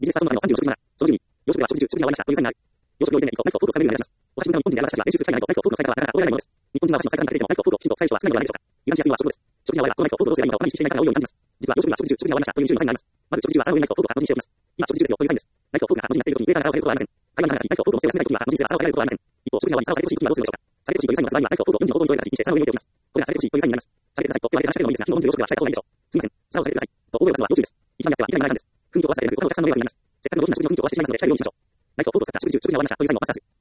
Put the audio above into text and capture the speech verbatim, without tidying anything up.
ビジネスパーソンの中のさんじゅうろくそのじゅうに、養殖では食事中、食事が終わりましたというサインがある。養殖業以前にナイフとフォークを使うようになります。私の日本人である私たちは練習する機会がないとナイフとフォークの使い方はなかなか覚えられないものです。日本人は私の最多にかけてもナイフとフォークをきちんと最初は少ないのではないでしょうか。油断しやすいのは食後です。食事が終わればこのナイフとフォークをどうすればいいのかを他にしていない方が多いように感じます。実は養殖では食事中、食事が終わりましたという注意のサインがあります。まず食事中は皿の上にナイフとフォークを確認しておきます。今食事中ですよというサインです。ナイフとフォークが彼女になっている時に上から皿をされることはありません。会話の中にナイフとフォークを持っていない時には彼女にすら皿を下げられることはありません。一方、食事が終わり皿を下げてほしい時にはどうするのでしょうか。下げてほしいというサインは座りはナイフとフォークをよんじの方向に添えた形にして皿の上に置いておきます。これが下げてほしいというサインになります。下げてくださいと言われて話しかけるのもいいですが、日本の養殖では控えた方がいいでしょう。すみません。皿を下げてください。と大声を出すのは要注意です。一番やってはいけないマナーなんです。雰囲気を壊すだけでなく、他のお客さんの迷惑になります。せっかくの上品な食事の方を壊してしまいますので、控えるようにしましょう。ナイフとフォークを使った食事中、食事が終わりましたというサインをパスタす。